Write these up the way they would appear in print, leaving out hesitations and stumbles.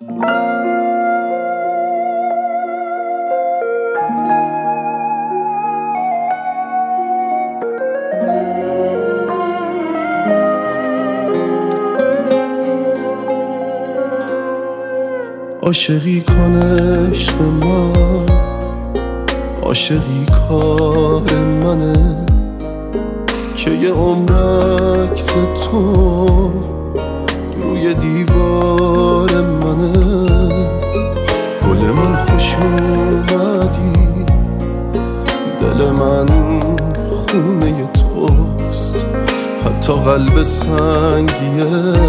عاشقی کن عشق من، عاشقی کار منه که یه عمر عکس تو روی دیوار منه. گل من خوش اومدی، دل من خونه توست، حتی قلب سنگیه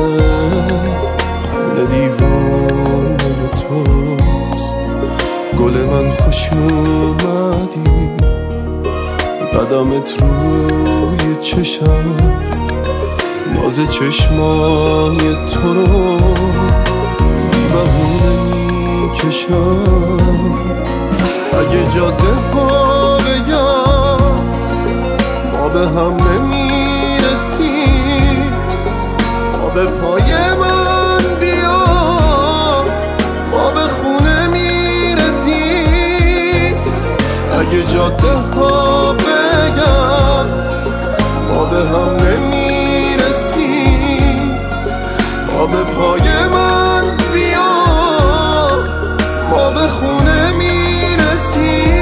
خونه دیوانه توست. گل من خوش اومدی، قدمت روی چشم، ناز چشمای تو رو بی بهونه میکشم. اگه جاده ها بگم ما به هم نمیرسیم، ما به پای من بیا ما به خونه میرسیم. اگه جاده ها بگم ما به هم نمیرسیم، ما به پای من بیا ما به خونه میرسیم.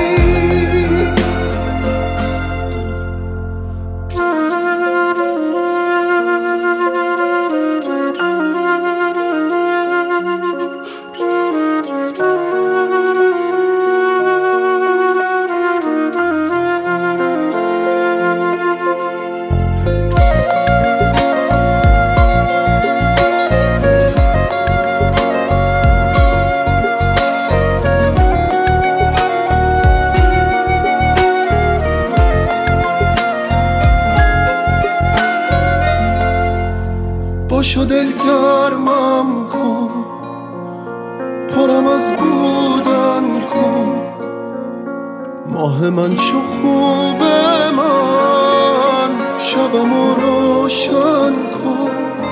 باشو دل گرمم کن، پرم از بودن کن، ماه من شو خوبه من، شبمو روشن کن.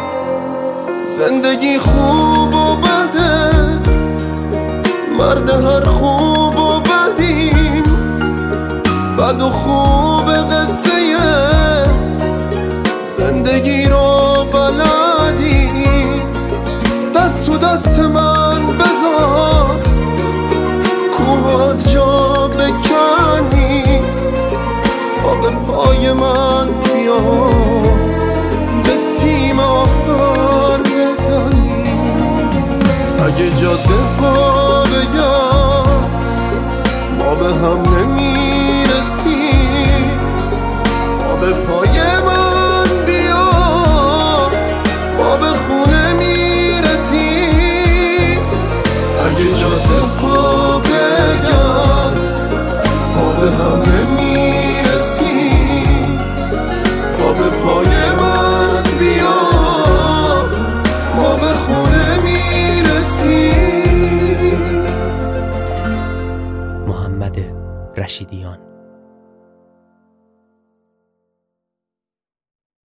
زندگی خوب و بده، مرد هر خوب و بدیم، بد و خوب قصه زندگی رو بلدی. دست تو دست من بذار، کوه از جا بکنی، پا به پای من بیا به سیم آخر بزنی. اگه جاده ها بگم ما به هم نمیرسیم، ما به پای من بیا ما به خونه میرسیم. اگه جاده ها بگم ما به هم نمیرسیم، ما به پای من بیا ما به خونه میرسیم. محمد رشیدیان.